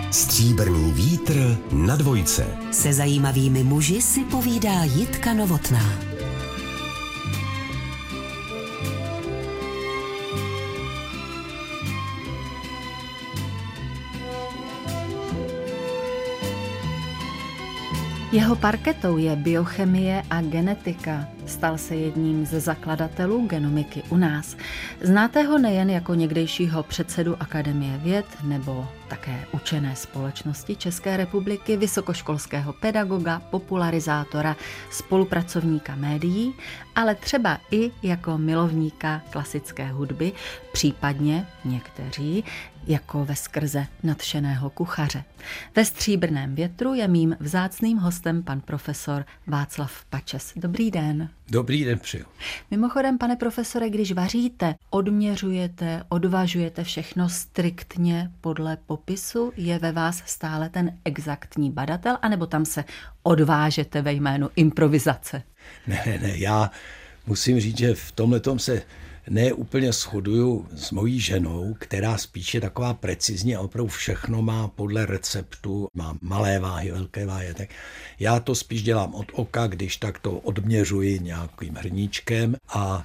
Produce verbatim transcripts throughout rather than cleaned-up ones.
Stříbrný vítr na dvojce. Se zajímavými muži si povídá Jitka Novotná. Jeho parketou je biochemie a genetika. Stal se jedním ze zakladatelů genomiky u nás. Znáte ho nejen jako někdejšího předsedu Akademie věd nebo také učené společnosti České republiky, vysokoškolského pedagoga, popularizátora, spolupracovníka médií, ale třeba i jako milovníka klasické hudby, případně někteří jako veskrze nadšeného kuchaře. Ve Stříbrném větru je mým vzácným hostem pan profesor Václav Pačes. Dobrý den. Dobrý den, přeju. Mimochodem, pane profesore, když vaříte, odměřujete, odvažujete všechno striktně podle popisu? Je ve vás stále ten exaktní badatel, anebo tam se odvážete ve jménu improvizace? Ne, ne, ne, já musím říct, že v tomhletom se ne úplně shoduju s mojí ženou, která spíš je taková precizní a opravdu všechno má podle receptu, má malé váhy, velké váhy. Tak já to spíš dělám od oka, když tak to odměřuji nějakým hrníčkem a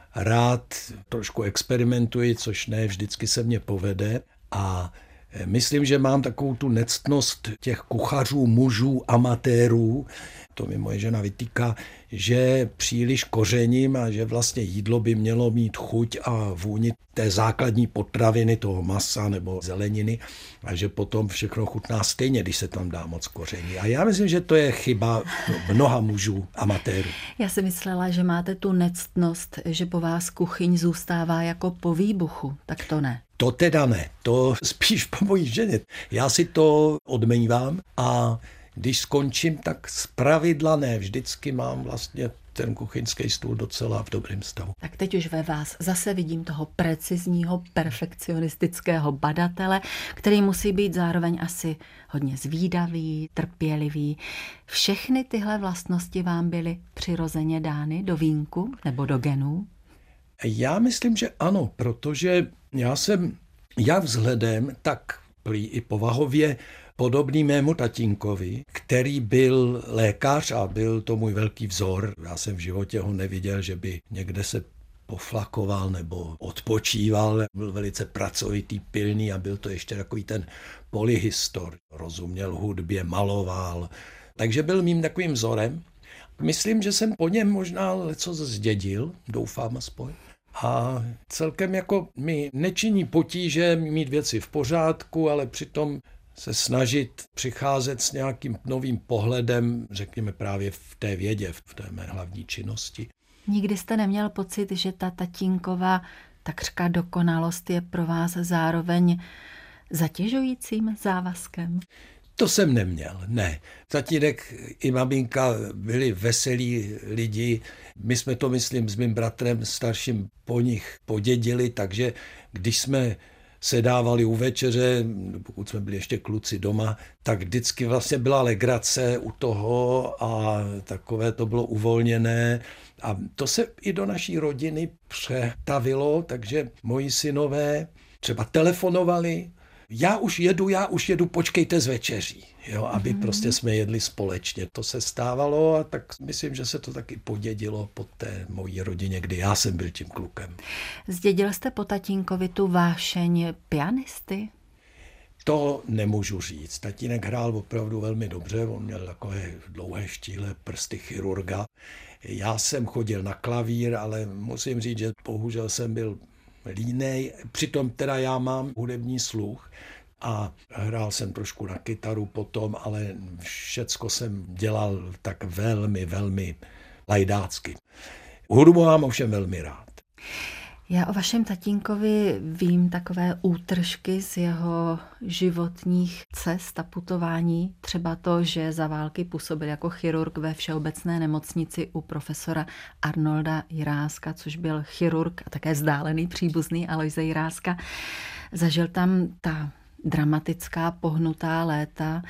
rád trošku experimentuji, což ne vždycky se mně povede a myslím, že mám takovou tu nectnost těch kuchařů, mužů, amatérů. To mi moje žena vytýká, že příliš kořením a že vlastně jídlo by mělo mít chuť a vůni té základní potraviny, toho masa nebo zeleniny a že potom všechno chutná stejně, když se tam dá moc koření. A já myslím, že to je chyba mnoha mužů, amatérů. Já si myslela, že máte tu nectnost, že po vás kuchyň zůstává jako po výbuchu. Tak to ne. To teda ne, to spíš po mojí ženě. Já si to odmývám a když skončím, tak zpravidla ne. Vždycky mám vlastně ten kuchyňský stůl docela v dobrém stavu. Tak teď už ve vás zase vidím toho precizního, perfekcionistického badatele, který musí být zároveň asi hodně zvídavý, trpělivý. Všechny tyhle vlastnosti vám byly přirozeně dány do vínku nebo do genů? Já myslím, že ano, protože já jsem jak vzhledem, tak prý i povahově podobný mému tatínkovi, který byl lékař a byl to můj velký vzor. Já jsem v životě ho neviděl, že by někde se poflakoval nebo odpočíval. Byl velice pracovitý, pilný a byl to ještě takový ten polyhistor. Rozuměl hudbě, maloval, takže byl mým takovým vzorem. Myslím, že jsem po něm možná leco zdědil, doufám aspoň. A celkem jako mi nečiní potíže mít věci v pořádku, ale přitom se snažit přicházet s nějakým novým pohledem, řekněme právě v té vědě, v té mé hlavní činnosti. Nikdy jste neměl pocit, že ta tatínková takřka dokonalost je pro vás zároveň zatěžujícím závazkem? To jsem neměl, ne. Tatínek i maminka byli veselí lidi. My jsme to, myslím, s mým bratrem starším po nich podědili, takže když jsme sedávali u večeře, pokud jsme byli ještě kluci doma, tak vždycky vlastně byla legrace u toho a takové to bylo uvolněné. A to se i do naší rodiny přetavilo, takže moji synové třeba telefonovali, já už jedu, já už jedu, počkejte z večeří, jo, aby mm. prostě jsme jedli společně. To se stávalo a tak myslím, že se to taky podědilo po té mojí rodině, kdy já jsem byl tím klukem. Zdědil jste po tatínkovi tu vášeň pianisty? To nemůžu říct. Tatínek hrál opravdu velmi dobře, on měl takové dlouhé štíhlé prsty chirurga. Já jsem chodil na klavír, ale musím říct, že bohužel jsem byl línej, přitom teda já mám hudební sluch a hrál jsem trošku na kytaru potom, ale všecko jsem dělal tak velmi, velmi lajdácky. Hudbu mám ovšem velmi rád. Já o vašem tatínkovi vím takové útržky z jeho životních cest a putování. Třeba to, že za války působil jako chirurg ve všeobecné nemocnici u profesora Arnolda Jiráska, což byl chirurg a také vzdálený příbuzný Alojze Jiráska. Zažil tam ta dramatická pohnutá léta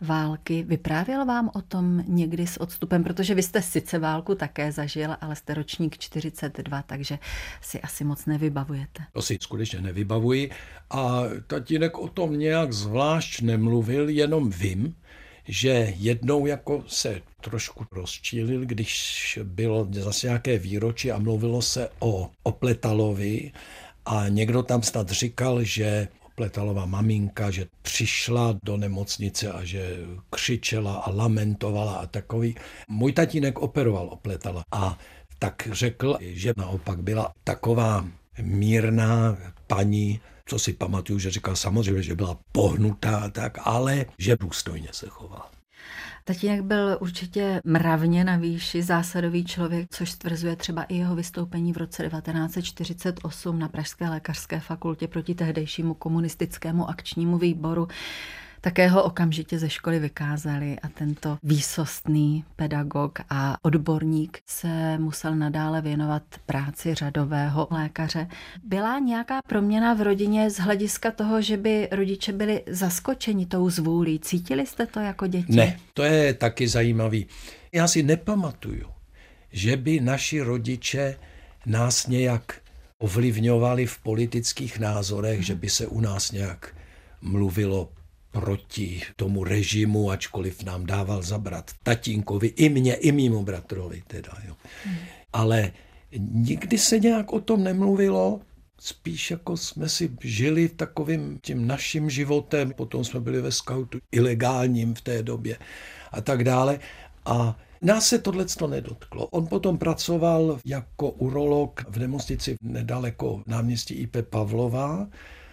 války. Vyprávěl vám o tom někdy s odstupem, protože vy jste sice válku také zažil, ale jste ročník čtyřicet dva, takže si asi moc nevybavujete. To si skutečně nevybavuji a tatínek o tom nějak zvlášť nemluvil, jenom vím, že jednou jako se trošku rozčílil, když bylo zase nějaké výročí a mluvilo se o Opletalovi a někdo tam snad říkal, že Opletalova maminka, že přišla do nemocnice a že křičela a lamentovala a takový. Můj tatínek operoval Opletala a tak řekl, že naopak byla taková mírná paní, co si pamatuju, že říkal samozřejmě, že byla pohnutá, tak, ale že důstojně se chovala. Tatínek byl určitě mravně na výši, zásadový člověk, což stvrzuje třeba i jeho vystoupení v roce devatenáct set čtyřicet osm na Pražské lékařské fakultě proti tehdejšímu komunistickému akčnímu výboru. Také ho okamžitě ze školy vykázali a tento výsostný pedagog a odborník se musel nadále věnovat práci řadového lékaře. Byla nějaká proměna v rodině z hlediska toho, že by rodiče byli zaskočeni tou zvůlí? Cítili jste to jako děti? Ne, to je taky zajímavý. Já si nepamatuju, že by naši rodiče nás nějak ovlivňovali v politických názorech, hmm. že by se u nás nějak mluvilo proti tomu režimu, ačkoliv nám dával zabrat tatínkovi, i mě, i mému bratrovi teda. Jo. Hmm. Ale nikdy se nějak o tom nemluvilo, spíš jako jsme si žili takovým tím naším životem, potom jsme byli ve skautu ilegálním v té době a tak dále. A nás se tohleto nedotklo. On potom pracoval jako urolog v nemocnici nedaleko náměstí I P Pavlova,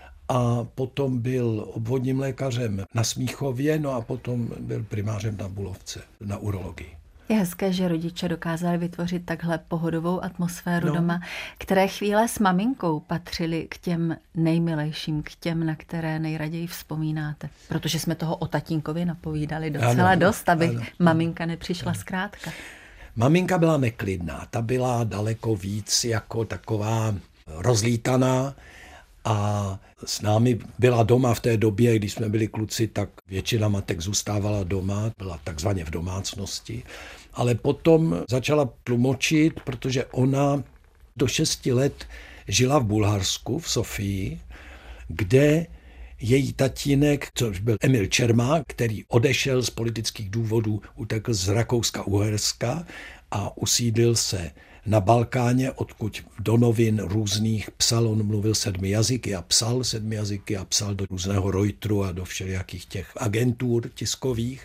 a potom byl obvodním lékařem na Smíchově, no a potom byl primářem na Bulovce, na urologii. Je hezké, že rodiče dokázali vytvořit takhle pohodovou atmosféru no. doma. Které chvíle s maminkou patřily k těm nejmilejším, k těm, na které nejraději vzpomínáte? Protože jsme toho o tatínkovi napovídali docela ano, dost, aby ano, maminka nepřišla ano. zkrátka. Maminka byla neklidná, ta byla daleko víc jako taková rozlítaná, a s námi byla doma v té době, když jsme byli kluci, tak většina matek zůstávala doma, byla takzvaně v domácnosti, ale potom začala tlumočit, protože ona do šesti let žila v Bulharsku, v Sofii, kde její tatínek, což byl Emil Čermák, který odešel z politických důvodů, utekl z Rakouska-Uherska a usídlil se na Balkáně, odkud do novin různých psal, on mluvil sedmi jazyky a psal sedmi jazyky a psal do různého Reuteru a do všelijakých těch agentur tiskových.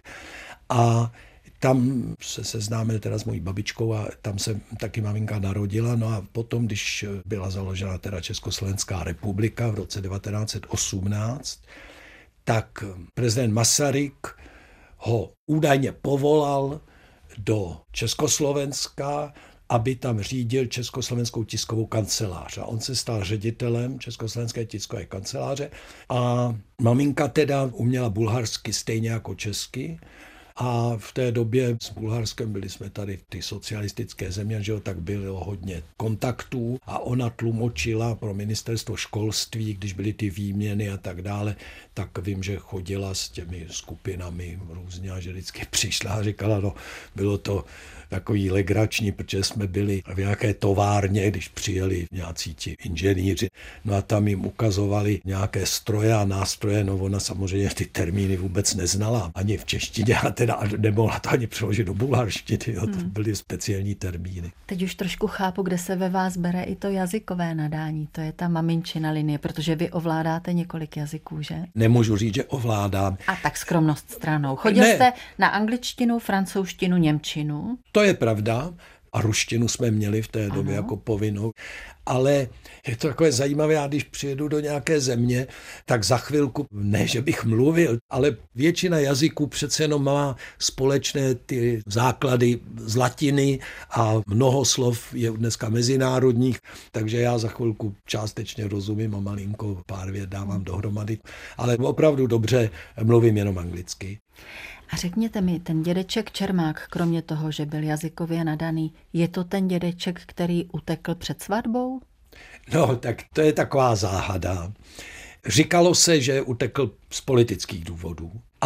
A tam se seznámil teda s mojí babičkou a tam se taky maminka narodila. No a potom, když byla založena teda Československá republika v roce devatenáct set osmnáct, tak prezident Masaryk ho údajně povolal do Československa, aby tam řídil Československou tiskovou kancelář. A on se stal ředitelem Československé tiskové kanceláře a maminka teda uměla bulharsky stejně jako česky. A v té době s Bulharskem byli jsme tady v ty socialistické země, že jo, tak bylo hodně kontaktů a ona tlumočila pro ministerstvo školství, když byly ty výměny a tak dále, tak vím, že chodila s těmi skupinami různě a že vždycky přišla a říkala, no bylo to takový legrační, protože jsme byli v nějaké továrně, když přijeli nějací ti inženýři, no a tam jim ukazovali nějaké stroje a nástroje, no ona samozřejmě ty termíny vůbec neznala, ani v češtině a teda nemohla to ani přeložit do bulharštiny, jo, to byly speciální termíny. Teď už trošku chápu, kde se ve vás bere i to jazykové nadání, to je ta maminčina linie, protože vy ovládáte několik jazyků, že? Nemůžu říct, že ovládám. A tak skromnost stranou. Chodil ne. jste na angličtinu, francouzštinu, němčinu? To je pravda a ruštinu jsme měli v té době ano. jako povinnou, ale je to takové zajímavé, já když přijedu do nějaké země, tak za chvilku, ne, že bych mluvil, ale většina jazyků přece jenom má společné ty základy z latiny a mnoho slov je dneska mezinárodních, takže já za chvilku částečně rozumím a malinko pár vět dávám dohromady, ale opravdu dobře mluvím jenom anglicky. A řekněte mi, ten dědeček Čermák, kromě toho, že byl jazykově nadaný, je to ten dědeček, který utekl před svatbou? No, tak to je taková záhada. Říkalo se, že utekl z politických důvodů, ale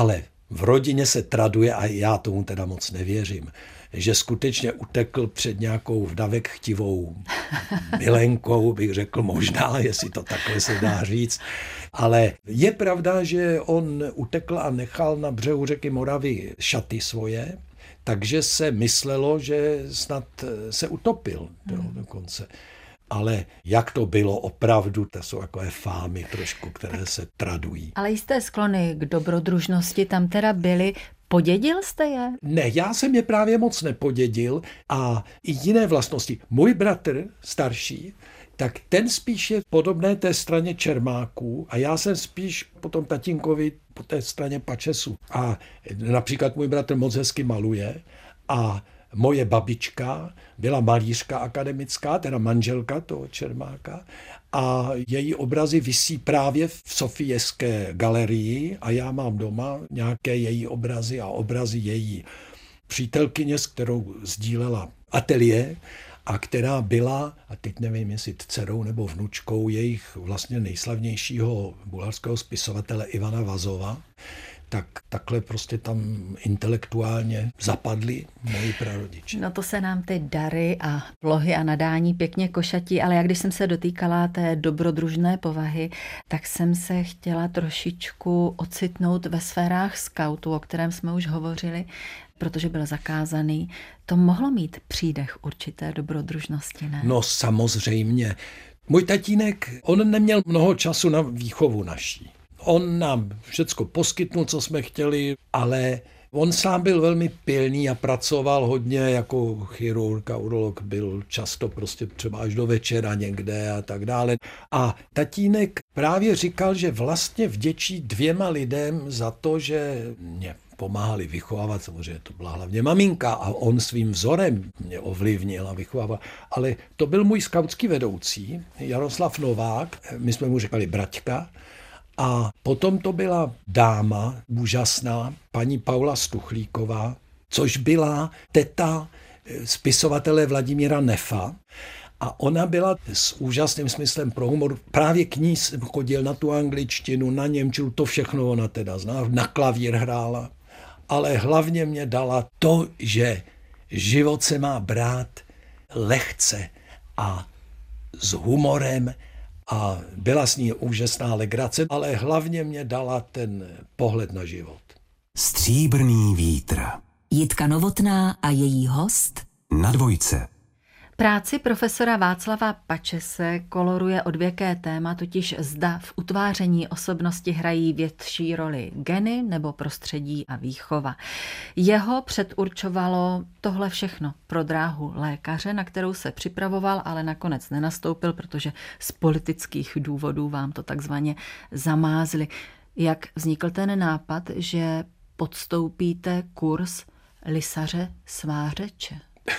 v rodině se traduje, a já tomu teda moc nevěřím, že skutečně utekl před nějakou vdavek chtivou milenkou, bych řekl možná, jestli to takhle se dá říct. Ale je pravda, že on utekl a nechal na břehu řeky Moravy šaty svoje, takže se myslelo, že snad se utopil hmm. dokonce. Ale jak to bylo opravdu, to jsou takové fámy trošku, které se tradují. Ale jisté sklony k dobrodružnosti tam teda byly. Podědil jste je? Ne, já jsem je právě moc nepodědil a i jiné vlastnosti. Můj bratr starší, tak ten spíš je podobné té straně Čermáků a já jsem spíš po tom tatínkovi po té straně Pačesů. A například můj bratr moc hezky maluje a moje babička byla malířka akademická, teda manželka toho Čermáka, a její obrazy visí právě v Sofijské galerii a já mám doma nějaké její obrazy a obrazy její přítelkyně, s kterou sdílela ateliér a která byla, a teď nevím, jestli dcerou nebo vnučkou jejich vlastně nejslavnějšího bulharského spisovatele Ivana Vazova, tak takhle prostě tam intelektuálně zapadli moji prarodiče. No to se nám ty dary a vlohy a nadání pěkně košatí, ale jak když jsem se dotýkala té dobrodružné povahy, tak jsem se chtěla trošičku ocitnout ve sférách skautu, o kterém jsme už hovořili, protože byl zakázaný. To mohlo mít přídech určité dobrodružnosti, ne? No samozřejmě. Můj tatínek, on neměl mnoho času na výchovu naší. On nám všecko poskytnul, co jsme chtěli, ale on sám byl velmi pilný a pracoval hodně jako chirurg a urolog, byl často prostě třeba až do večera někde a tak dále. A tatínek právě říkal, že vlastně vděčí dvěma lidem za to, že mě pomáhali vychovávat, samozřejmě to byla hlavně maminka a on svým vzorem mě ovlivnil a vychovával, ale to byl můj skautský vedoucí, Jaroslav Novák, my jsme mu říkali Braťka. A potom to byla dáma úžasná, paní Paula Stuchlíková, což byla teta spisovatele Vladimíra Nefa. A ona byla s úžasným smyslem pro humor. Právě k ní chodil na tu angličtinu, na němčinu, to všechno ona teda zná, na klavír hrála. Ale hlavně mě dala to, že život se má brát lehce a s humorem, a byla s ní úžasná legrace, ale hlavně mě dala ten pohled na život. Stříbrný vítr. Jitka Novotná a její host Na dvojce. Práci profesora Václava Pačese koloruje odvěké téma, totiž zda v utváření osobnosti hrají větší roli geny nebo prostředí a výchova. Jeho předurčovalo tohle všechno pro dráhu lékaře, na kterou se připravoval, ale nakonec nenastoupil, protože z politických důvodů vám to takzvaně zamázli. Jak vznikl ten nápad, že podstoupíte kurz lisaře svářeče?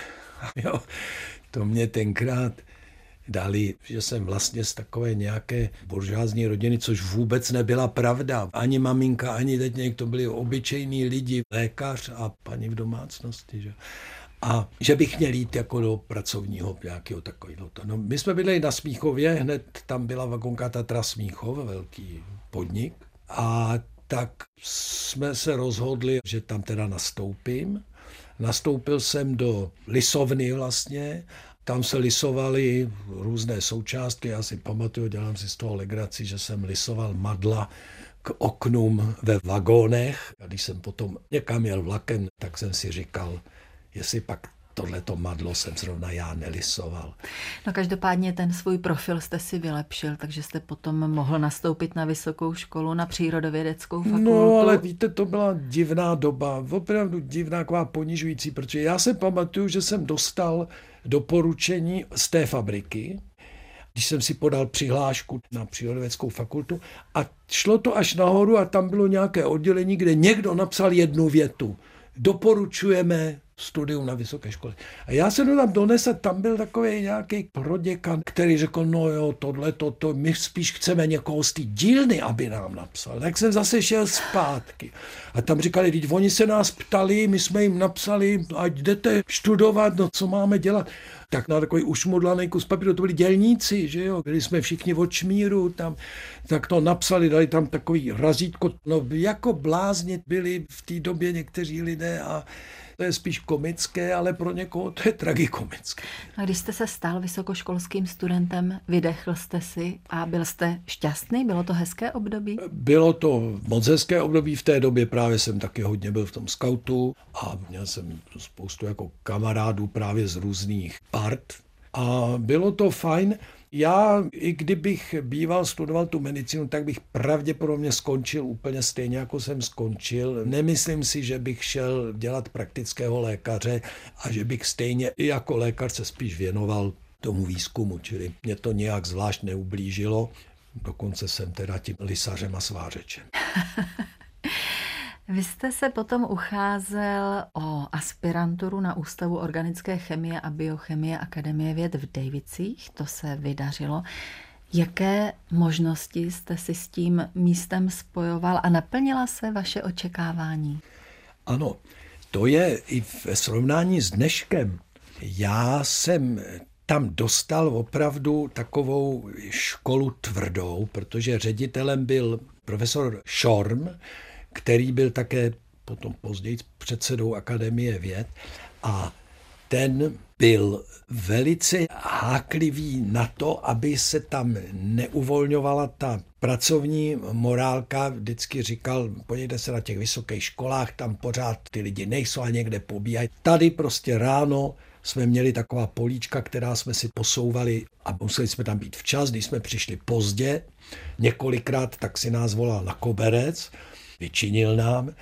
Jo, to mě tenkrát dali, že jsem vlastně z takové nějaké buržoázní rodiny, což vůbec nebyla pravda. Ani maminka, ani teď to byli obyčejní lidi, lékař a paní v domácnosti. Že? A že bych měl jít jako do pracovního nějakého takového. No, my jsme byli na Smíchově, hned tam byla vagonka Tatra Smíchov, velký podnik. A tak jsme se rozhodli, že tam teda nastoupím. Nastoupil jsem do lisovny vlastně, tam se lisovaly různé součástky, já si pamatuju, dělám si z toho legraci, že jsem lisoval madla k oknům ve vagónech. A když jsem potom někam jel vlakem, tak jsem si říkal, jestli pak tohleto madlo jsem zrovna já nelisoval. No každopádně ten svůj profil jste si vylepšil, takže jste potom mohl nastoupit na vysokou školu, na přírodovědeckou fakultu. No ale víte, to byla divná doba, opravdu divná, taková ponižující, protože já se pamatuju, že jsem dostal doporučení z té fabriky, když jsem si podal přihlášku na přírodovědeckou fakultu a šlo to až nahoru a tam bylo nějaké oddělení, kde někdo napsal jednu větu. Doporučujeme studium na vysoké škole. A já se to tam donesl, tam byl takový nějaký proděkan, který řekl, no jo, tohle, to, to, my spíš chceme někoho z té dílny, aby nám napsal. Tak jsem zase šel zpátky. A tam říkali, teď oni se nás ptali, my jsme jim napsali, ať jdete studovat, no co máme dělat. Tak na takový ušmudlaný kus papíru, to byli dělníci, že jo, byli jsme všichni od šmíru, tam, tak to napsali, dali tam takový razítko, no jako blázni byli v té době někteří lidé a to je spíš komické, ale pro někoho to je tragikomické. A když jste se stal vysokoškolským studentem, vydechl jste si a byl jste šťastný? Bylo to hezké období? Bylo to moc hezké období, v té době právě jsem taky hodně byl v tom skautu a měl jsem spoustu jako kamarádů právě z různých part a bylo to fajn. Já, i kdybych býval studoval tu medicínu, tak bych pravděpodobně skončil úplně stejně, jako jsem skončil. Nemyslím si, že bych šel dělat praktického lékaře a že bych stejně i jako lékař se spíš věnoval tomu výzkumu, čili mě to nějak zvlášť neublížilo. Dokonce jsem teda tím lisařem a svářečem. Vy jste se potom ucházel o aspiranturu na Ústavu organické chemie a biochemie Akademie věd v Dejvicích. To se vydařilo. Jaké možnosti jste si s tím místem spojoval a naplnila se vaše očekávání? Ano, to je i v srovnání s dneškem. Já jsem tam dostal opravdu takovou školu tvrdou, protože ředitelem byl profesor Schorm, který byl také potom později předsedou Akademie věd a ten byl velice háklivý na to, aby se tam neuvolňovala ta pracovní morálka. Vždycky říkal, podívejte se na těch vysokých školách, tam pořád ty lidi nejsou a někde pobíhají. Tady prostě ráno jsme měli taková políčka, která jsme si posouvali a museli jsme tam být včas. Když jsme přišli pozdě, několikrát, tak si nás volal na koberec, vyčinil nám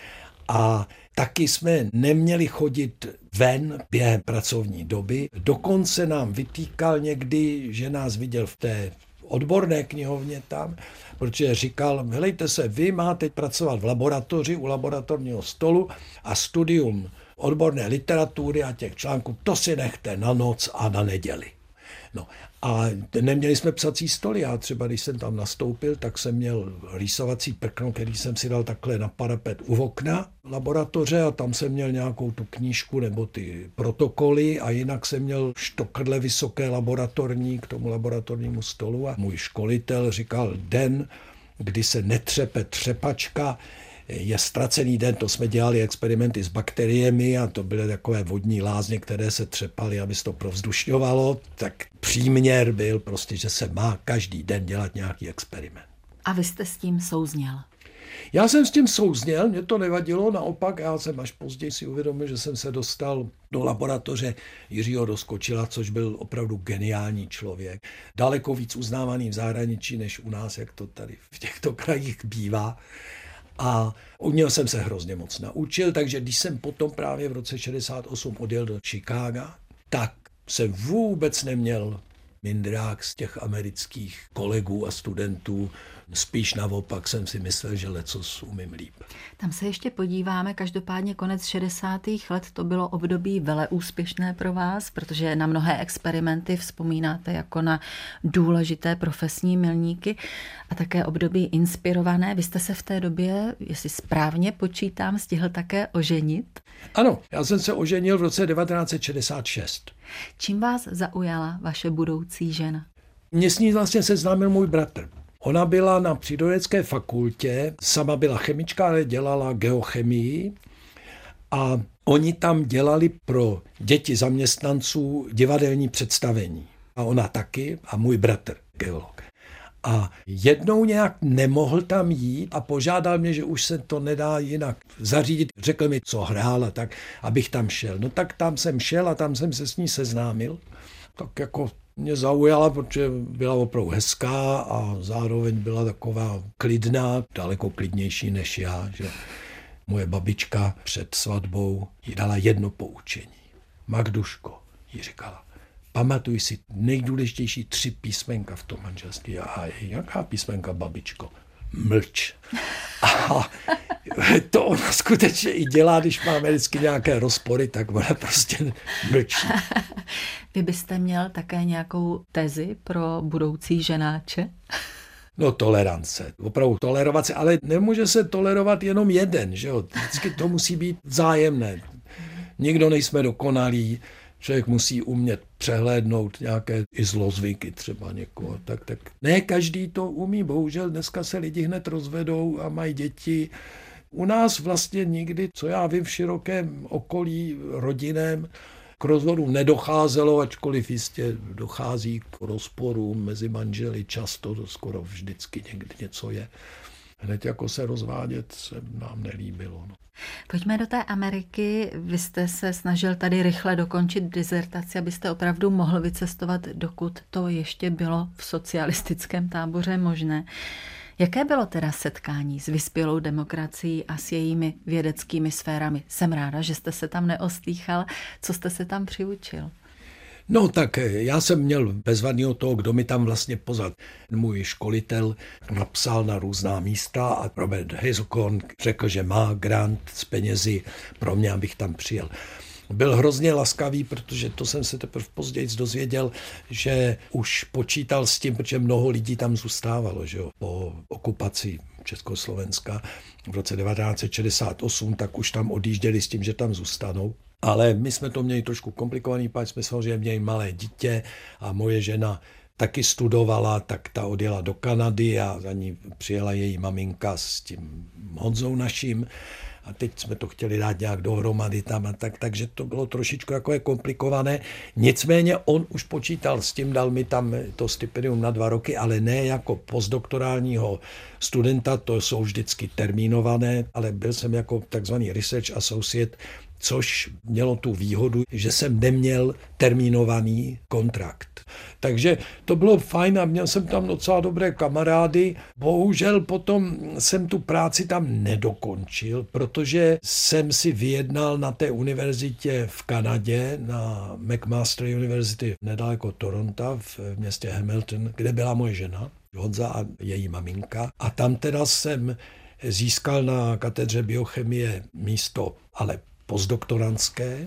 a taky jsme neměli chodit ven během pracovní doby. Dokonce nám vytýkal někdy, že nás viděl v té odborné knihovně tam, protože říkal, helejte se, vy máte pracovat v laboratoři u laboratorního stolu a studium odborné literatury a těch článků, to si nechte na noc a na neděli. No a neměli jsme psací stoly. Já třeba, když jsem tam nastoupil, tak jsem měl rýsovací prkno, který jsem si dal takhle na parapet u okna laboratoře a tam jsem měl nějakou tu knížku nebo ty protokoly a jinak jsem měl štokrdle vysoké laboratorní k tomu laboratornímu stolu a můj školitel říkal, den, kdy se netřepe třepačka, je ztracený den, to jsme dělali experimenty s bakteriemi a to byly takové vodní lázně, které se třepaly, aby se to provzdušňovalo, tak příměr byl prostě, že se má každý den dělat nějaký experiment. A vy jste s tím souzněl? Já jsem s tím souzněl, mě to nevadilo, naopak já jsem až později si uvědomil, že jsem se dostal do laboratoře Jiřího Doskočila, což byl opravdu geniální člověk. Daleko víc uznávaný v zahraničí než u nás, jak to tady v těchto krajích bývá. A u něho jsem se hrozně moc naučil, takže když jsem potom právě v roce šedesát osm odjel do Chicaga, tak jsem vůbec neměl mindrák z těch amerických kolegů a studentů. Spíš naopak jsem si myslel, že lecos umím líp. Tam se ještě podíváme, každopádně konec šedesátých let to bylo období veleúspěšné pro vás, protože na mnohé experimenty vzpomínáte jako na důležité profesní milníky a také období inspirované. Vy jste se v té době, jestli správně počítám, stihl také oženit? Ano, já jsem se oženil v roce devatenáct set šedesát šest. Čím vás zaujala vaše budoucí žena? Mě s ní vlastně seznámil můj bratr. Ona byla na přírodovědecké fakultě, sama byla chemička, ale dělala geochemii a oni tam dělali pro děti zaměstnanců divadelní představení. A ona taky a můj bratr, geolog. A jednou nějak nemohl tam jít a požádal mě, že už se to nedá jinak zařídit. Řekl mi, co hrál a tak, abych tam šel. No tak tam jsem šel a tam jsem se s ní seznámil. Tak jako mě zaujala, protože byla opravdu hezká a zároveň byla taková klidná, daleko klidnější než já, že moje babička před svatbou jí dala jedno poučení. Magduško, jí říkala, pamatuj si nejdůležitější tři písmenka v tom manželství. A jaká písmenka, babičko? Mlč. A A to ona skutečně i dělá, když máme vždycky nějaké rozpory, tak ona prostě mlčí. Vy byste měl také nějakou tezi pro budoucí ženáče? No tolerance, opravdu tolerovat se, ale nemůže se tolerovat jenom jeden, že jo? Vždycky to musí být vzájemné. Nikdo nejsme dokonalí, člověk musí umět přehlédnout nějaké i zlozvyky třeba někoho. Tak, tak. Ne každý to umí, bohužel dneska se lidi hned rozvedou a mají děti. U nás vlastně nikdy, co já vím, v širokém okolí rodinném, k rozvodu nedocházelo, ačkoliv jistě dochází k rozporům mezi manželi, často to skoro vždycky někdy něco je. Hned jako se rozvádět se nám nelíbilo. No. Pojďme do té Ameriky. Vy jste se snažil tady rychle dokončit dizertaci, abyste opravdu mohl vycestovat, dokud to ještě bylo v socialistickém táboře možné. Jaké bylo teda setkání s vyspělou demokracií a s jejími vědeckými sférami? Jsem ráda, že jste se tam neostýchal. Co jste se tam přiučil? No tak já jsem měl bezvadného toho, kdo mi tam vlastně pozad. Můj školitel napsal na různá místa a Robert Hazelcorn řekl, že má grant z penězi pro mě, abych tam přijel. Byl hrozně laskavý, protože to jsem se teprve později dozvěděl, že už počítal s tím, protože mnoho lidí tam zůstávalo, že jo, po okupaci Československa v roce devatenáct set šedesát osm, tak už tam odjížděli s tím, že tam zůstanou. Ale my jsme to měli trošku komplikovaný, protože jsme samozřejmě měli malé dítě a moje žena taky studovala, tak ta odjela do Kanady a za ní přijela její maminka s tím Honzou naším. A teď jsme to chtěli dát nějak dohromady tam a tak, takže to bylo trošičku jako je komplikované. Nicméně on už počítal s tím, dal mi tam to stipendium na dva roky, ale ne jako postdoktorálního studenta, to jsou vždycky termínované, ale byl jsem jako takzvaný research associate, což mělo tu výhodu, že jsem neměl termínovaný kontrakt. Takže to bylo fajn a měl jsem tam docela dobré kamarády. Bohužel potom jsem tu práci tam nedokončil, protože jsem si vyjednal na té univerzitě v Kanadě, na McMaster University nedaleko Toronto v městě Hamilton, kde byla moje žena, Honza a její maminka. A tam teda jsem získal na katedře biochemie místo, ale postdoktorantské,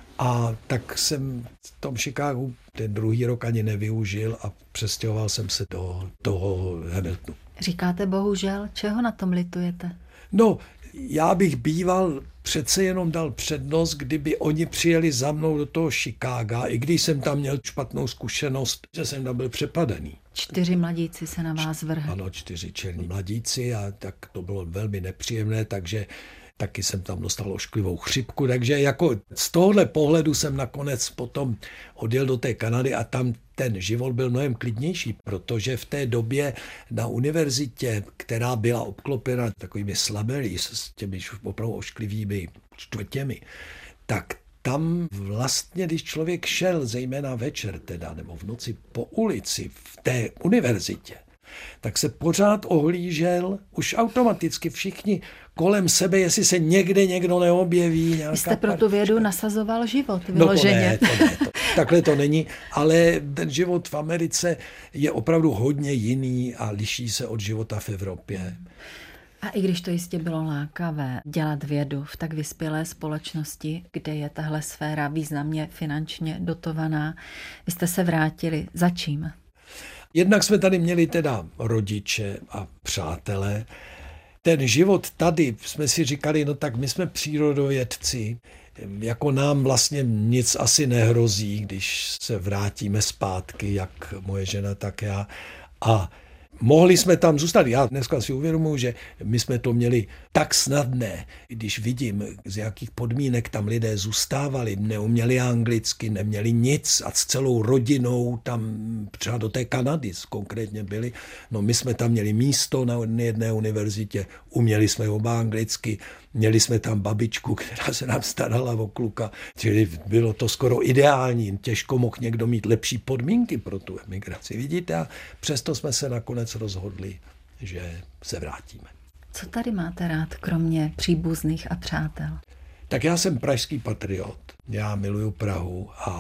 a tak jsem v tom Chicagu ten druhý rok ani nevyužil a přestěhoval jsem se do toho Hamiltonu. Říkáte bohužel, čeho na tom litujete? No, já bych býval přece jenom dal přednost, kdyby oni přijeli za mnou do toho Chicaga, i když jsem tam měl špatnou zkušenost, že jsem tam byl přepadený. Čtyři mladíci se na vás vrhli. Ano, čtyři černí mladíci a tak to bylo velmi nepříjemné, takže taky jsem tam dostal ošklivou chřipku, takže jako z tohohle pohledu jsem nakonec potom odjel do té Kanady a tam ten život byl mnohem klidnější, protože v té době na univerzitě, která byla obklopena takovými slabery s těmi opravdu ošklivými čtvrtěmi, tak tam vlastně, když člověk šel, zejména večer teda, nebo v noci po ulici v té univerzitě, tak se pořád ohlížel, už automaticky všichni kolem sebe, jestli se někde někdo neobjeví. Vy jste pro tu vědu nasazoval život, vyloženě. No to ne, to ne, to, takhle to není, ale ten život v Americe je opravdu hodně jiný a liší se od života v Evropě. A i když to jistě bylo lákavé dělat vědu v tak vyspělé společnosti, kde je tahle sféra významně finančně dotovaná, vy jste se vrátili. Za čím? Jednak jsme tady měli teda rodiče a přátelé. Ten život tady, jsme si říkali, no tak my jsme přírodovědci, jako nám vlastně nic asi nehrozí, když se vrátíme zpátky, jak moje žena, tak já. A mohli jsme tam zůstat. Já dneska si uvědomuji, že my jsme to měli tak snadné, když vidím, z jakých podmínek tam lidé zůstávali, neuměli anglicky, neměli nic a s celou rodinou tam třeba do té Kanady konkrétně byli. No my jsme tam měli místo na jedné univerzitě, uměli jsme oba anglicky, měli jsme tam babičku, která se nám starala o kluka, čili bylo to skoro ideální. Těžko mohl někdo mít lepší podmínky pro tu emigraci. Vidíte, a přesto jsme se nakonec rozhodli, že se vrátíme. Co tady máte rád, kromě příbuzných a přátel? Tak já jsem pražský patriot. Já miluju Prahu a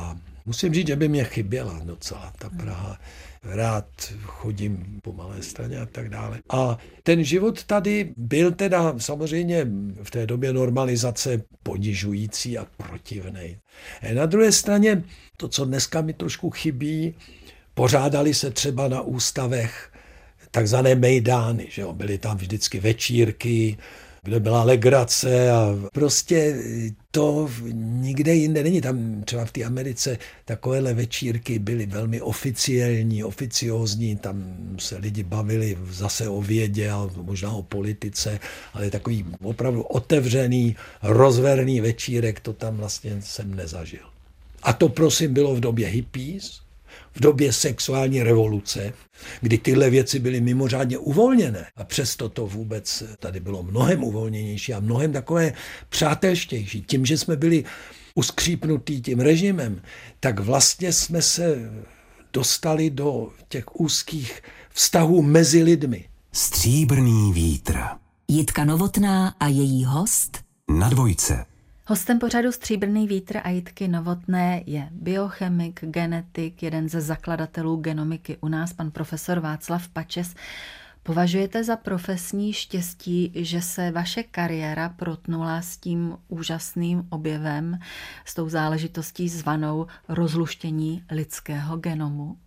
Musím říct, že by mě chyběla docela ta Praha. Rád chodím po Malé Straně a tak dále. A ten život tady byl teda samozřejmě v té době normalizace ponižující a protivnej. Na druhé straně to, co dneska mi trošku chybí, pořádali se třeba na ústavech takzvané mejdány, že jo? Byly tam vždycky večírky, kde byla legrace a prostě to nikde jinde není. Tam třeba v té Americe takovéhle večírky byly velmi oficiální, oficiózní, tam se lidi bavili zase o vědě a možná o politice, ale takový opravdu otevřený, rozverný večírek, to tam vlastně jsem nezažil. A to prosím bylo v době hippies, v době sexuální revoluce, kdy tyhle věci byly mimořádně uvolněné. A přesto to vůbec tady bylo mnohem uvolněnější a mnohem takové přátelštější. Tím, že jsme byli uskřípnutí tím režimem, tak vlastně jsme se dostali do těch úzkých vztahů mezi lidmi. Stříbrný vítr. Jitka Novotná a její host Na dvojce. Hostem pořadu Stříbrný vítr a Jitky Novotné je biochemik, genetik, jeden ze zakladatelů genomiky u nás, pan profesor Václav Pačes. Považujete za profesní štěstí, že se vaše kariéra protnula s tím úžasným objevem, s tou záležitostí zvanou rozluštění lidského genomu?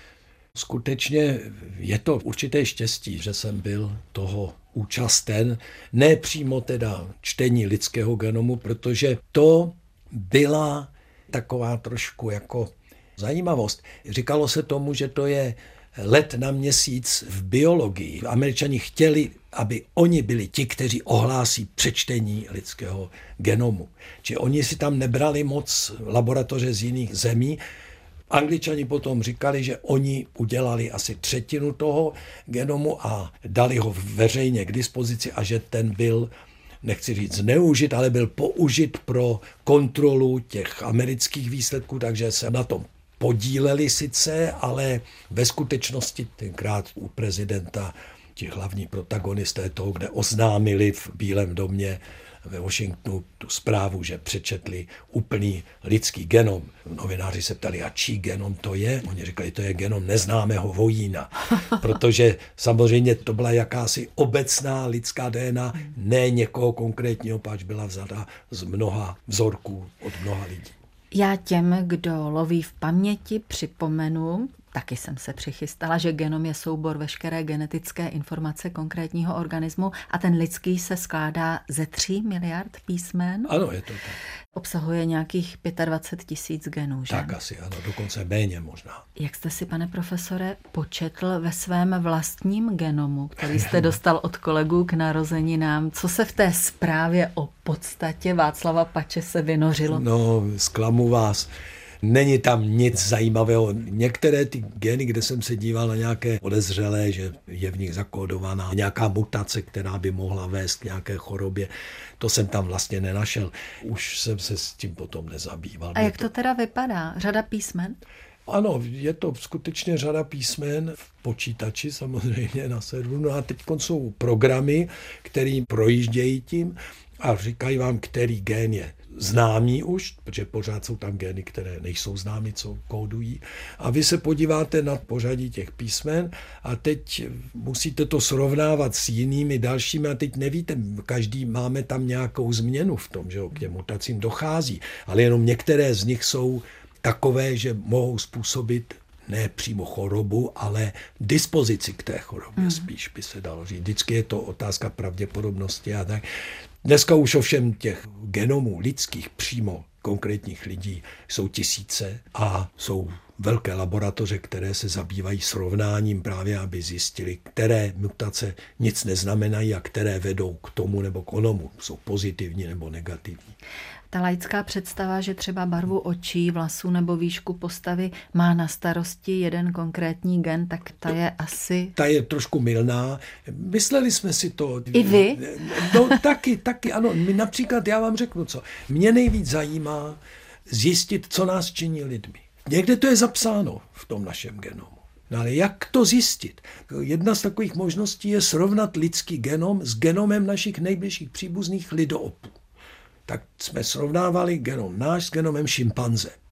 Skutečně je to určité štěstí, že jsem byl toho účasten, ne přímo teda čtení lidského genomu, protože to byla taková trošku jako zajímavost. Říkalo se tomu, že to je let na měsíc v biologii. Američani chtěli, aby oni byli ti, kteří ohlásí přečtení lidského genomu. Či oni si tam nebrali moc laboratoře z jiných zemí. Angličani potom říkali, že oni udělali asi třetinu toho genomu a dali ho veřejně k dispozici a že ten byl, nechci říct zneužit, ale byl použit pro kontrolu těch amerických výsledků, takže se na tom podíleli sice, ale ve skutečnosti tenkrát u prezidenta ti hlavní protagonisté toho, kde oznámili v Bílém domě ve Washingtonu tu zprávu, že přečetli úplný lidský genom. Novináři se ptali, a čí genom to je? Oni říkali, to je genom neznámého vojína. Protože samozřejmě to byla jakási obecná lidská D N A, ne někoho konkrétního, páč byla vzata z mnoha vzorků od mnoha lidí. Já těm, kdo loví v paměti, připomenu, taky jsem se přichystala, že genom je soubor veškeré genetické informace konkrétního organismu a ten lidský se skládá ze tří miliard písmen. Ano, je to tak. Obsahuje nějakých dvacet pět tisíc genů, že? Tak asi, ano, dokonce méně možná. Jak jste si, pane profesore, početl ve svém vlastním genomu, který jste dostal od kolegů k narozeninám? Co se v té zprávě o podstatě Václava Pačese vynořilo? No, zklamu vás. Není tam nic zajímavého. Některé ty geny, kde jsem se díval na nějaké podezřelé, že je v nich zakódovaná nějaká mutace, která by mohla vést k nějaké chorobě, to jsem tam vlastně nenašel. Už jsem se s tím potom nezabýval. A jak to teda vypadá? Řada písmen? Ano, je to skutečně řada písmen v počítači samozřejmě na serveru. No a teď jsou programy, které projíždějí tím a říkají vám, který gen je známý už, protože pořád jsou tam gény, které nejsou známý, co kódují. A vy se podíváte na pořadí těch písmen a teď musíte to srovnávat s jinými dalšími a teď nevíte, každý máme tam nějakou změnu v tom, že k těm mutacím dochází, ale jenom některé z nich jsou takové, že mohou způsobit ne přímo chorobu, ale dispozici k té chorobě, hmm. spíš by se dalo říct. Vždycky je to otázka pravděpodobnosti a tak. Dneska už ovšem těch genomů lidských, přímo konkrétních lidí, jsou tisíce a jsou velké laboratoře, které se zabývají srovnáním právě, aby zjistili, které mutace nic neznamenají a které vedou k tomu nebo k onomu, jsou pozitivní nebo negativní. Ta laická představa, že třeba barvu očí, vlasů nebo výšku postavy má na starosti jeden konkrétní gen, tak ta je asi... Ta je trošku mylná. Mysleli jsme si to... I vy? No taky, taky, ano. My například, já vám řeknu co. Mě nejvíc zajímá zjistit, co nás činí lidmi. Někde to je zapsáno v tom našem genomu. No ale jak to zjistit? Jedna z takových možností je srovnat lidský genom s genomem našich nejbližších příbuzných lidoopů. Tak jsme srovnávali genom náš s genomem šimpanze.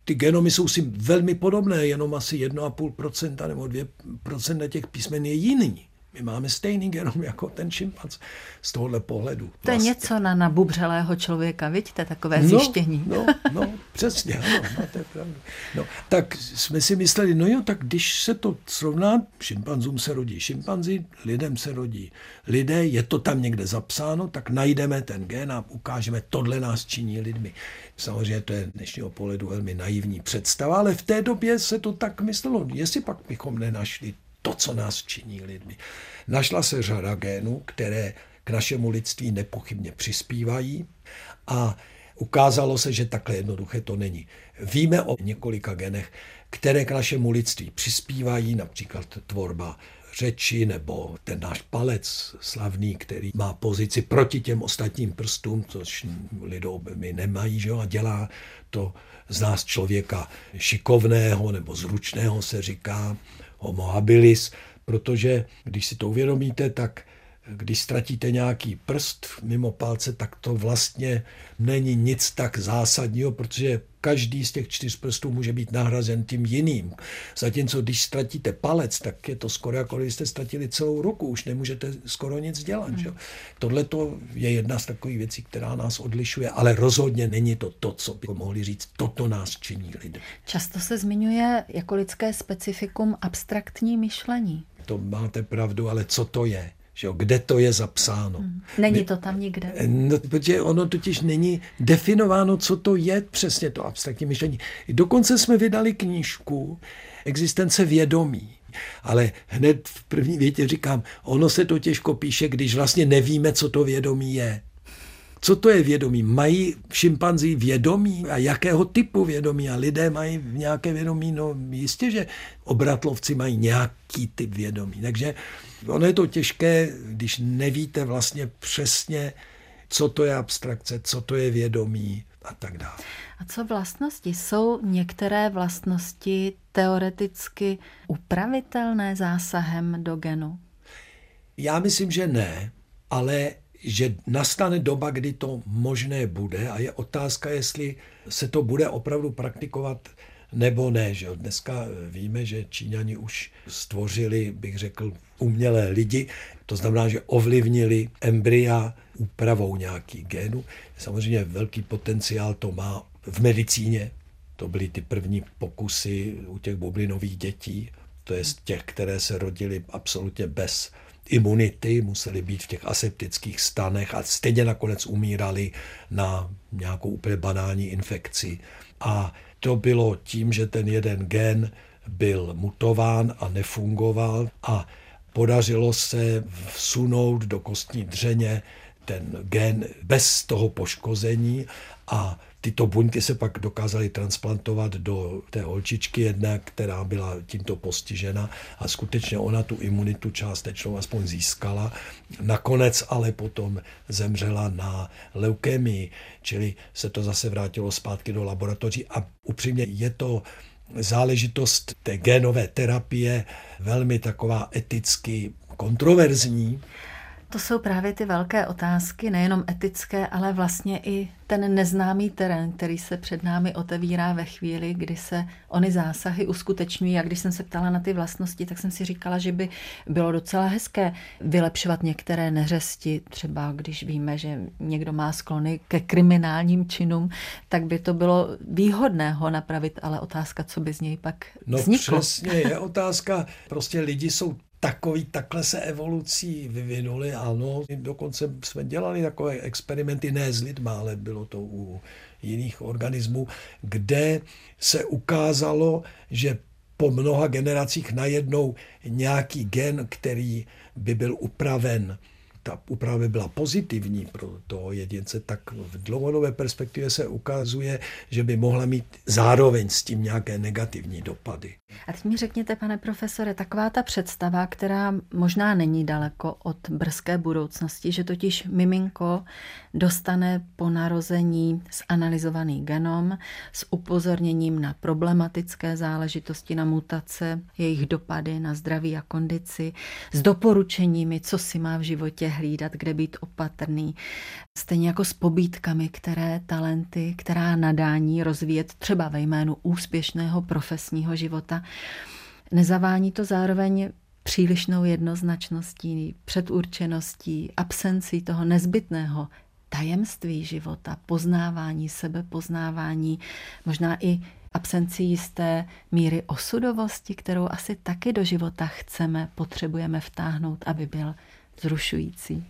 ty genomy jsou si velmi podobné, jenom asi jedna celá pět procenta nebo dvě procenta těch písmen je jiný. My máme stejný genom jako ten šimpanz z tohohle pohledu. To je vlastně něco na nabubřelého člověka, vidíte, takové no, zjištění. No, no, přesně, ano, máte pravdu. No, tak jsme si mysleli, no jo, tak když se to srovná, šimpanzům se rodí šimpanzi, lidem se rodí lidé, je to tam někde zapsáno, tak najdeme ten gen a ukážeme, tohle nás činí lidmi. Samozřejmě to je dnešního pohledu velmi naivní představa, ale v té době se to tak myslelo, jestli pak bychom nenašli to, co nás činí lidmi. Našla se řada génů, které k našemu lidství nepochybně přispívají a ukázalo se, že takhle jednoduché to není. Víme o několika genech, které k našemu lidství přispívají, například tvorba řeči nebo ten náš palec slavný, který má pozici proti těm ostatním prstům, což lidé nemají, že jo, a dělá to z nás člověka šikovného nebo zručného, se říká homo habilis, protože když si to uvědomíte, tak když ztratíte nějaký prst mimo palce, tak to vlastně není nic tak zásadního, protože každý z těch čtyř prstů může být nahrazen tím jiným. Zatímco když ztratíte palec, tak je to skoro jako když jste ztratili celou ruku, už nemůžete skoro nic dělat. Hmm. Tohle je jedna z takových věcí, která nás odlišuje, ale rozhodně není to to, co bychom mohli říct, toto nás činí lidé. Často se zmiňuje jako lidské specifikum abstraktní myšlení. To máte pravdu, ale co to je? Že jo, kde to je zapsáno. Hmm. Není to tam nikde. No, protože ono totiž není definováno, co to je přesně to abstraktní myšlení. Dokonce jsme vydali knížku Existence vědomí. Ale hned v první větě říkám, ono se to těžko píše, když vlastně nevíme, co to vědomí je. Co to je vědomí? Mají šimpanzi vědomí a jakého typu vědomí? A lidé mají nějaké vědomí? No jistě, že obratlovci mají nějaký typ vědomí. Takže ono je to těžké, když nevíte vlastně přesně, co to je abstrakce, co to je vědomí a tak dále. A co vlastnosti? Jsou některé vlastnosti teoreticky upravitelné zásahem do genu? Já myslím, že ne, ale že nastane doba, kdy to možné bude a je otázka, jestli se to bude opravdu praktikovat nebo ne. Že dneska víme, že Číňani už stvořili, bych řekl, umělé lidi, to znamená, že ovlivnili embrya úpravou nějaký génu. Samozřejmě velký potenciál to má v medicíně. To byly ty první pokusy u těch bublinových dětí, to je z těch, které se rodily absolutně bez imunity, museli být v těch aseptických stanech a stejně nakonec umírali na nějakou úplně banální infekci. A to bylo tím, že ten jeden gen byl mutován a nefungoval a podařilo se vsunout do kostní dřeně ten gen bez toho poškození a tyto buňky se pak dokázaly transplantovat do té holčičky jedné, která byla tímto postižena a skutečně ona tu imunitu částečnou aspoň získala. Nakonec ale potom zemřela na leukémii, čili se to zase vrátilo zpátky do laboratoří a upřímně je to záležitost té génové terapie velmi taková eticky kontroverzní. To jsou právě ty velké otázky, nejenom etické, ale vlastně i ten neznámý terén, který se před námi otevírá ve chvíli, kdy se ony zásahy uskutečňují. A když jsem se ptala na ty vlastnosti, tak jsem si říkala, že by bylo docela hezké vylepšovat některé neřesti. Třeba když víme, že někdo má sklony ke kriminálním činům, tak by to bylo výhodné ho napravit, ale otázka, co by z něj pak vzniklo. No přesně, je otázka, prostě lidi jsou takový, takhle se evolucí vyvinuli, ano. Dokonce jsme dělali takové experimenty, ne s lidma, ale bylo to u jiných organismů, kde se ukázalo, že po mnoha generacích najednou nějaký gen, který by byl upraven, ta úprava by byla pozitivní pro toho jedince, tak v dlouhodobé perspektivě se ukazuje, že by mohla mít zároveň s tím nějaké negativní dopady. A teď mi řekněte, pane profesore, taková ta představa, která možná není daleko od brzké budoucnosti, že totiž miminko dostane po narození zanalyzovaný genom s upozorněním na problematické záležitosti, na mutace, jejich dopady na zdraví a kondici, s doporučeními, co si má v životě hlídat, kde být opatrný. Stejně jako s pobídkami, které talenty, která nadání rozvíjet třeba ve jménu úspěšného profesního života. Nezavání to zároveň přílišnou jednoznačností, předurčeností, absencí toho nezbytného tajemství života, poznávání sebe, poznávání, možná i absencí jisté míry osudovosti, kterou asi taky do života chceme, potřebujeme vtáhnout, aby byl vzrušující.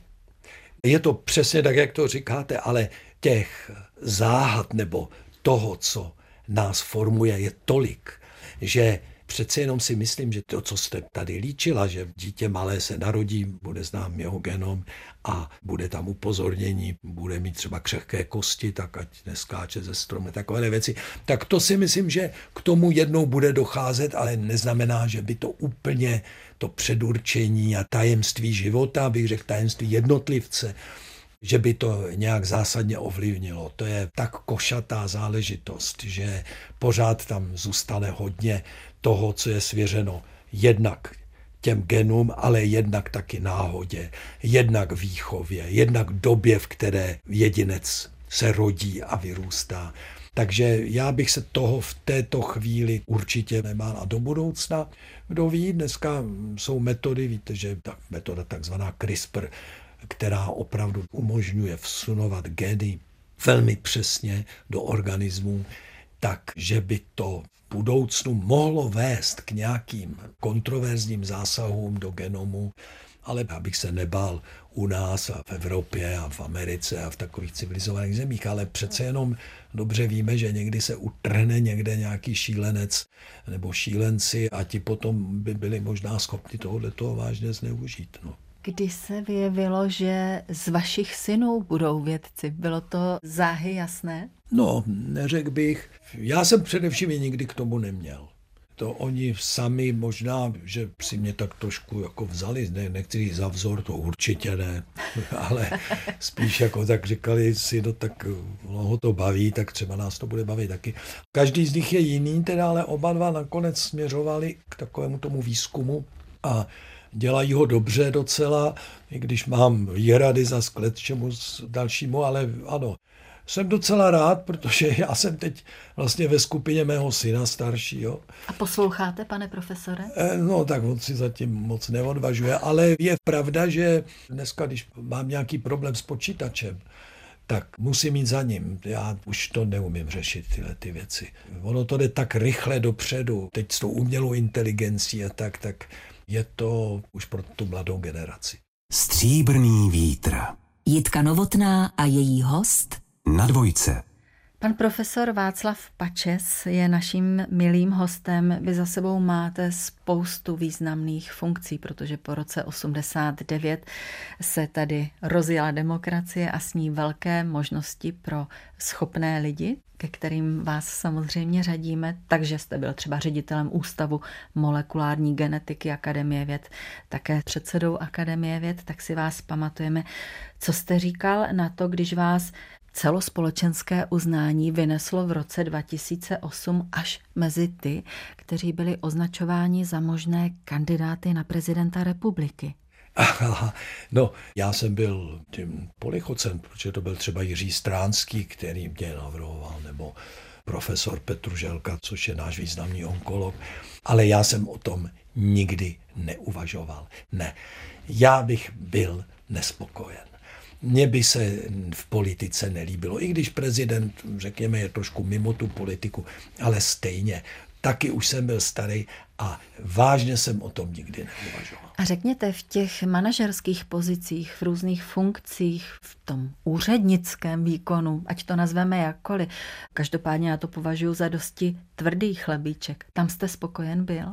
Je to přesně tak, jak to říkáte, ale těch záhad nebo toho, co nás formuje, je tolik, že přece jenom si myslím, že to, co jste tady líčila, že dítě malé se narodí, bude znám jeho genom a bude tam upozornění, bude mít třeba křehké kosti, tak ať neskáče ze stromu, takové věci. Tak to si myslím, že k tomu jednou bude docházet, ale neznamená, že by to úplně to předurčení a tajemství života, bych řekl tajemství jednotlivce, že by to nějak zásadně ovlivnilo. To je tak košatá záležitost, že pořád tam zůstane hodně toho, co je svěřeno jednak těm genům, ale jednak taky náhodě, jednak výchově, jednak době, v které jedinec se rodí a vyrůstá. Takže já bych se toho v této chvíli určitě nebál. A do budoucna, kdo ví, dneska jsou metody, víte, že ta metoda takzvaná CRISPR, která opravdu umožňuje vsunovat geny velmi přesně do organismu, takže by to v budoucnu mohlo vést k nějakým kontroverzním zásahům do genomu, ale abych se nebál u nás a v Evropě a v Americe a v takových civilizovaných zemích, ale přece jenom dobře víme, že někdy se utrhne někde nějaký šílenec nebo šílenci a ti potom by byli možná schopni tohoto vážně zneužít. No. Kdy se vyjevilo, že z vašich synů budou vědci? Bylo to záhy jasné? No, neřekl bych. Já jsem především je nikdy k tomu neměl. To oni sami možná, že si mě tak trošku jako vzali, ne, nechci jít za vzor, to určitě ne, ale spíš jako tak říkali si, no tak ho to baví, tak třeba nás to bude bavit taky. Každý z nich je jiný, teda, ale oba dva nakonec směřovali k takovému tomu výzkumu a dělají ho dobře docela, i když mám výhrady za k čemu dalšímu, ale ano, jsem docela rád, protože já jsem teď vlastně ve skupině mého syna staršího. A posloucháte, pane profesore? No tak on si zatím moc neodvažuje, ale je pravda, že dneska, když mám nějaký problém s počítačem, tak musím jít za ním. Já už to neumím řešit, tyhle ty věci. Ono to jde tak rychle dopředu, teď s tou umělou inteligencí a tak, tak je to už pro tu mladou generaci. Stříbrný vítr. Jitka Novotná a její host Na dvojce. Pan profesor Václav Pačes je naším milým hostem. Vy za sebou máte spoustu významných funkcí, protože po roce osmdesát devět se tady rozjela demokracie a s ní velké možnosti pro schopné lidi, ke kterým vás samozřejmě řadíme. Takže jste byl třeba ředitelem Ústavu molekulární genetiky Akademie věd, také předsedou Akademie věd, tak si vás pamatujeme. Co jste říkal na to, když vás celospolečenské uznání vyneslo v roce dva tisíce osm až mezi ty, kteří byli označováni za možné kandidáty na prezidenta republiky? Aha, no, já jsem byl tím polichocem, protože to byl třeba Jiří Stránský, který mě navrhoval, nebo profesor Petruželka, což je náš významný onkolog, ale já jsem o tom nikdy neuvažoval. Ne, já bych byl nespokojen. Mně by se v politice nelíbilo, i když prezident, řekněme, je trošku mimo tu politiku, ale stejně. Taky už jsem byl starý a vážně jsem o tom nikdy neuvažoval. A řekněte, v těch manažerských pozicích, v různých funkcích, v tom úřednickém výkonu, ať to nazveme jakkoliv, každopádně já to považuji za dosti tvrdý chlebíček. Tam jste spokojen byl?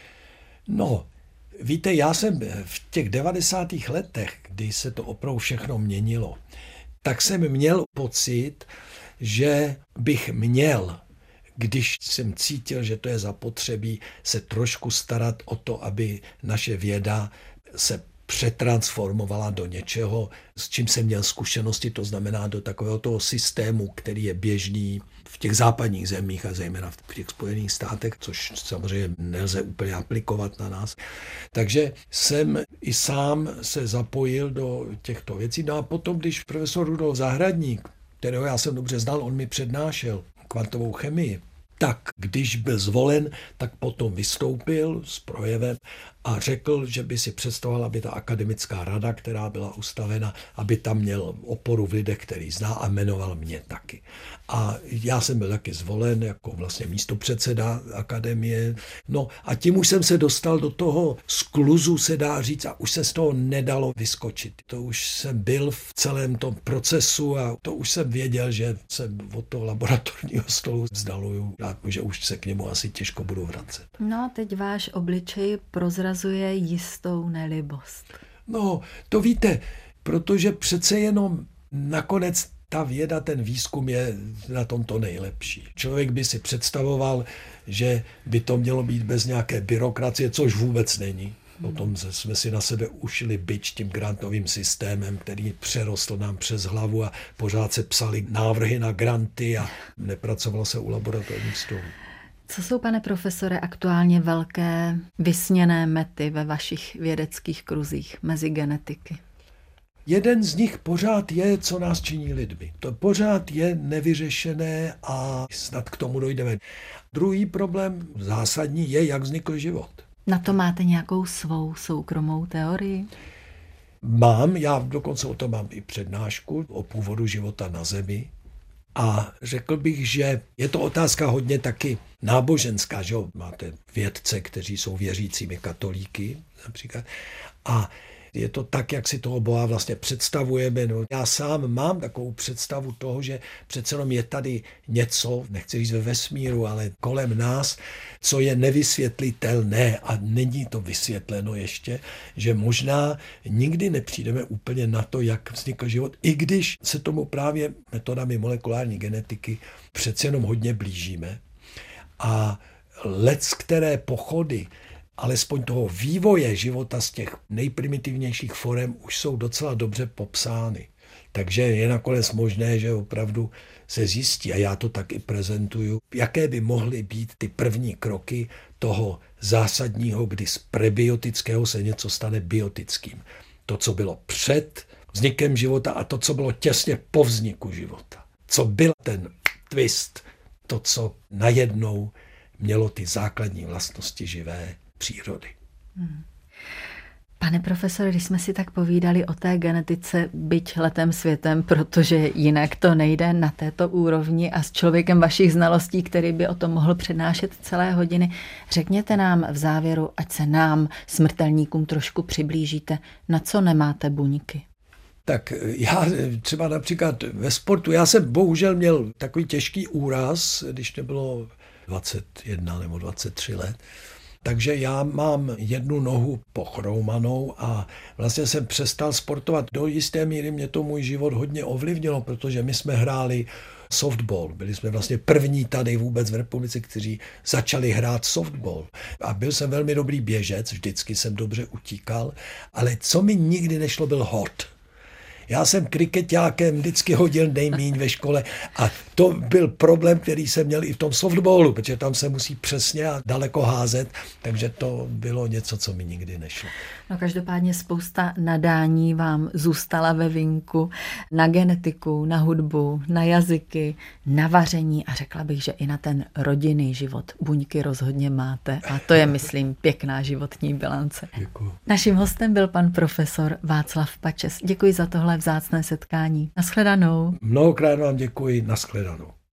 No, víte, já jsem v těch devadesátých letech, kdy se to opravdu všechno měnilo, tak jsem měl pocit, že bych měl, když jsem cítil, že to je zapotřebí, se trošku starat o to, aby naše věda se přetransformovala do něčeho, s čím jsem měl zkušenosti, to znamená do takového toho systému, který je běžný v těch západních zemích a zejména v těch Spojených státech, což samozřejmě nelze úplně aplikovat na nás. Takže jsem i sám se zapojil do těchto věcí. No a potom, když profesor Rudolf Zahradník, kterého já jsem dobře znal, on mi přednášel kvantovou chemii, tak když byl zvolen, tak potom vystoupil s projevem a řekl, že by si představoval, aby ta akademická rada, která byla ustavena, aby tam měl oporu v lidech, který zná, a jmenoval mě taky. A já jsem byl taky zvolen jako vlastně místopředseda akademie. No a tím už jsem se dostal do toho skluzu, se dá říct, a už se z toho nedalo vyskočit. To už jsem byl v celém tom procesu a to už jsem věděl, že se od toho laboratorního stolu vzdaluju a že už se k němu asi těžko budu vracet. No a teď váš obličej prozrazuje jistou nelibost. No, to víte, protože přece jenom nakonec ta věda, ten výzkum je na tom to nejlepší. Člověk by si představoval, že by to mělo být bez nějaké byrokracie, což vůbec není. Potom jsme si na sebe ušili bič tím grantovým systémem, který přerostl nám přes hlavu a pořád se psali návrhy na granty a nepracovalo se u laboratorních stolů. Co jsou, pane profesore, aktuálně velké vysněné mety ve vašich vědeckých kruzích mezi genetiky? Jeden z nich pořád je, co nás činí lidmi. To pořád je nevyřešené a snad k tomu dojdeme. Druhý problém zásadní je, jak vznikl život. Na to máte nějakou svou soukromou teorii? Mám, já dokonce o tom mám i přednášku o původu života na Zemi. A řekl bych, že je to otázka hodně taky náboženská, že jo? Máte vědce, kteří jsou věřícími katolíky například. A je to tak, jak si toho Boha vlastně představujeme. No, já sám mám takovou představu toho, že přece jenom je tady něco, nechci říct ve vesmíru, ale kolem nás, co je nevysvětlitelné a není to vysvětleno ještě, že možná nikdy nepřijdeme úplně na to, jak vznikl život, i když se tomu právě metodami molekulární genetiky přece jenom hodně blížíme. A lec, které pochody alespoň toho vývoje života z těch nejprimitivnějších forem už jsou docela dobře popsány. Takže je nakonec možné, že opravdu se zjistí, a já to taky prezentuju, jaké by mohly být ty první kroky toho zásadního, kdy z prebiotického se něco stane biotickým. To, co bylo před vznikem života a to, co bylo těsně po vzniku života. Co byl ten twist, to, co najednou mělo ty základní vlastnosti živé přírody. Hmm. Pane profesore, když jsme si tak povídali o té genetice, byť letem světem, protože jinak to nejde na této úrovni a s člověkem vašich znalostí, který by o tom mohl přednášet celé hodiny, řekněte nám v závěru, ať se nám, smrtelníkům, trošku přiblížíte, na co nemáte buňky. Tak já třeba například ve sportu, já jsem bohužel měl takový těžký úraz, když nebylo dvacet jedna nebo dvacet tři let. Takže já mám jednu nohu pochroumanou a vlastně jsem přestal sportovat. Do jisté míry mě to můj život hodně ovlivnilo, protože my jsme hráli softball. Byli jsme vlastně první tady vůbec v republice, kteří začali hrát softball. A byl jsem velmi dobrý běžec, vždycky jsem dobře utíkal, ale co mi nikdy nešlo, byl hod. Já jsem krikeťákem vždycky hodil nejmíň ve škole a to byl problém, který jsem měl i v tom softballu, protože tam se musí přesně a daleko házet, takže to bylo něco, co mi nikdy nešlo. No každopádně spousta nadání vám zůstala ve vínku na genetiku, na hudbu, na jazyky, na vaření a řekla bych, že i na ten rodinný život buňky rozhodně máte a to je, myslím, pěkná životní bilance. Děkuji. Naším hostem byl pan profesor Václav Pačes. Děkuji za tohle vzácné setkání. Naschledanou. Mnohokrát vám děkuji. Naschledanou.